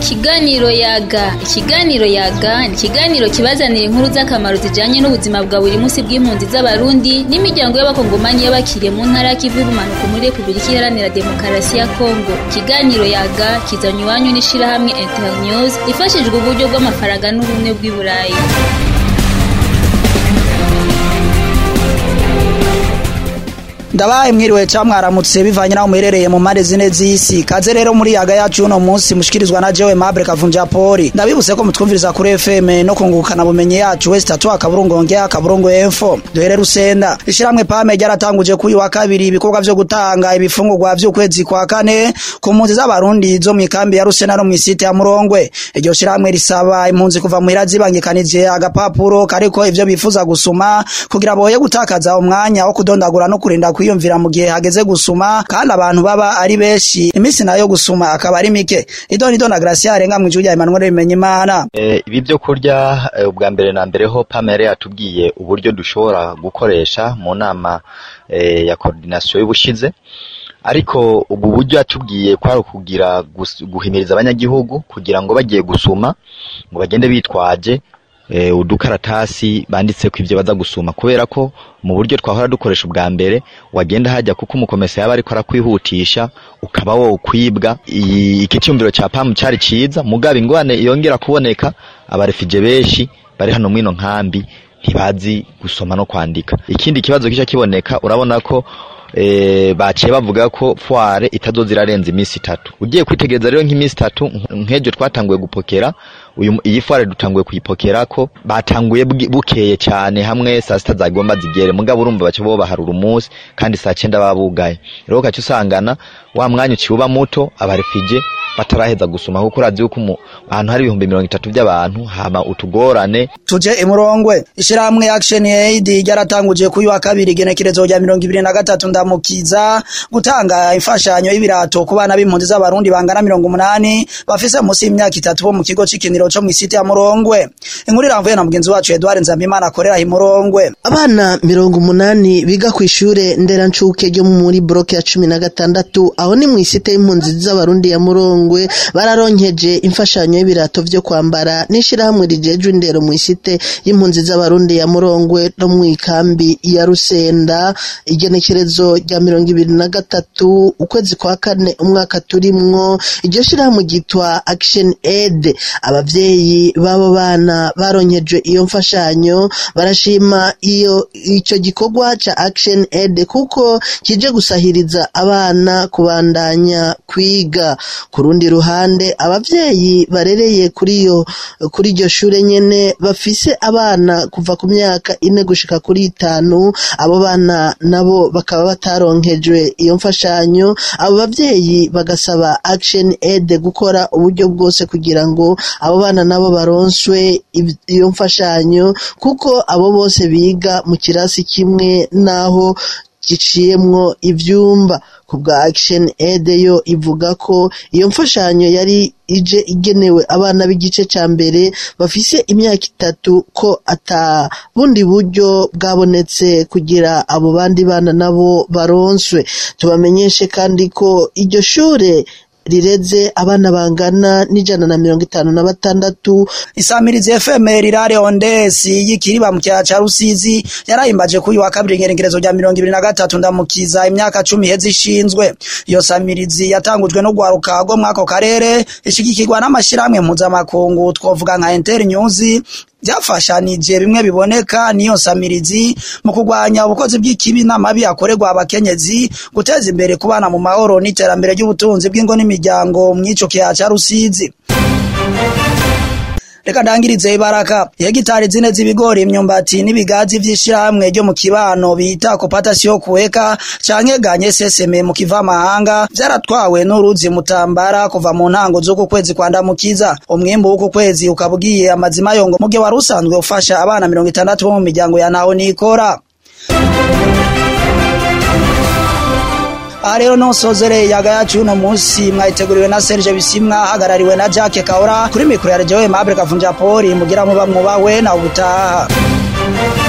Ikiganiro Yaga ni ikiganiro kibazanira inkuru z'akamaro zijanye n'ubuzima bwa buri munsi bw'impunzi z'abarundi n'imiryango y'abakongomani y'abakiriye mu ntara y'Kivu y'ubumanuko muri Republika Iharanira Demokarasi ya Kongo. Ikiganiro Yaga kizanywe iwanyu n'ishirahamwe Internews ifashijwe uburyo bw'amafaranga n'ubumwe bw'i Burayi. Ndabaye mwiriwe camwaramutse bivanye naho muherereye mu mare zine z'isi. Kaze rero muri Yaga yacu uno munsi mushikirizwa na jewe Mabre Kavunja Poli. Ndabibuse ko mutwumviriza kuri FM no kungukana bumenye yacu West Atwa Kaburungo Info. Duhere Rusenda. Ishiramwe PAME ryaratanguje kuri wa kabiri ibikorwa vyo gutanga ibifungurwa vy'ukwezi kwa kane ku mpunzi z'abarundi zo mu ikambi ya Rusenda no mu site ya Murongwe. Iryo shiramwe risaba impunzi kuva muhira zibangikanije agapapuro kariko ivyo bifuza gusuma kugira boye gutakaza umwanya wo kudondagura no kurinda kwiyumvira mu gihe hageze gusuma kandi abantu baba ari beshi imisi nayo gusuma akaba ari mike. Idoni na Gracia arenga mu ijuru ya Emmanuel Bimenyimana. Ibi byo kurya ubwa mbere na mbere ho PAME yatubwiye uburyo dushobora gukoresha mu nama ya coordination y'ubushize, ariko ubu buryo atubwiye kwari kugira guhimiriza abanyagihugu kugira ngo bagiye gusuma ngo bagende bitwaje udukaratasi banditse ko ivyo baza gusuma, kubera ko mu buryo twahora dukoresha ubwa mbere wagenda hajya kuko umukomese yaba ariko arakwihutisha ukaba wo kwibwa. Ikicyumviro ca PAME cyari ciza, mugabe ingwane yongera kuboneka abarefije beshi bari hano mwino nkambi ntibazi gusoma no kwandika. Ikindi kibazo kica kiboneka, urabona ko baciye bavuga ko foire itazozirarenza imisi 3. Ugiye kwitegereza rero nk'imisi 3 nkejo twatanguye gupokera iyi foire dutanguye kuyipokera ko batanguye bukeye cyane, hamwe saa 6 zagomba zigere, mugabo urumva bace bo baharura umunsi kandi saa 9 babugaye. Rero kacu usangana wa mwanya uciuba muto abarefije bataraheza gusuma kuko urazi yuko ahantu hari 30 by'abantu hama utugorane. Tuje imurongwe. Ishiramwe Action Aid ryaratanguje kuri wa kabiri genekerezo rya 2023 ndamukiza gutanga imfashanyo y'ibirato ku bana b'impunzi z'abarundi bangana 80 bafise musi y'imyaka 3 bo mu kigo c'ikiniro cyo mu site ya Murongwe. Inkuru iramvuye na mugenzi wacu Edouard Nzambimana akorera Murongwe. Abana 80 biga ku ishure nderancuke ryo muri block ya 16 aho ni mu site y'impunzi z'abarundi ya Murongwe bararonkeje imfashanyo y'ibirato vyo kwambara n'ishirahamwe rijejwe indero mu site y'impunzi z'abarundi ya Murongwe no mu ikambi ya Rusenda. Igenekerezo rya 2023 ukwezi kwa kane umwaka turimwo, iryo shirahamwe gitwa Action Aid. Abavyeyi babo bana baronkeje iyo mfashanyo barashima ico gikorwa ca Action Aid kuko kije gusahiriza abana kubandanya kwiga. Kurundi ruhande abavyeyi barereye kuri iryo shure nyene bafise abana kuva ku myaka 4 gushika kuri 5, abo bana nabo bakaba bataronkejwe iyo mfashanyo. Abo bavyeyi bagasaba Action Aid gukora uburyo bwose kugira ngo abo bana nabo baronswe iyo mfashanyo kuko abo bose biga mu kirasi kimwe naho giciyemwo ivyumba. Kubwa Action Aid yo ivuga ko iyo mfashanyo yari ije igenewe abana b'igice ca mbere bafise imyaka 3 ko ata bundi buryo bwabonetse kugira abo bandi bana nabo baronswe. Tubamenyeshe kandi ko iryo shure rireze abana bangana n'156. Isamirizi FM rirare ondesi y'ikiriba mu cya Rusizi yarahimbaje kuri wa kabiri ngeregerezo rya 2023 ndamukiza imyaka 10 hezi ishinzwe. Iyo samirizi yatangujwe no gwaruka go mwako karere ishigikirwa n'amashiramwe mpuzamakungu twovuga nka Internews byafashanije bimwe biboneka niyo samirizi mu kugwanya ubukozi bw'ikibi n'amabi akorerwa abakenyezi, guteza imbere kubana mu mahoro n'iterambere ry'ubutunzi bw'ingo n'imiryango mwico cya Rusizi. Reka ndangirize Ibaraka. Hegitari zine z'ibigori, imyumbati n'ibigazi vy'ishiramwe ryo mu kibano bita Cooptation Kuweka canke Ganye Seseme mu kivamahanga vyaratwawe n'uruzi Mutambara kuva mu ntango z'uku kwezi kwa ndamukiza. Umwimbu w'uku kwezi ukabugiye amazima yongo mugihe warusanzwe ufasha abana 60 bo mu miryango ya naho nikora. Rero no sozere Yaga yacu uno munsi mwayiteguriwe na Serge Bisimwa hagarariwe na Jacques Kaora kuri mikro ya Jewe Mabre Kavunja Poli mugira muba mwubawe na ubutaha.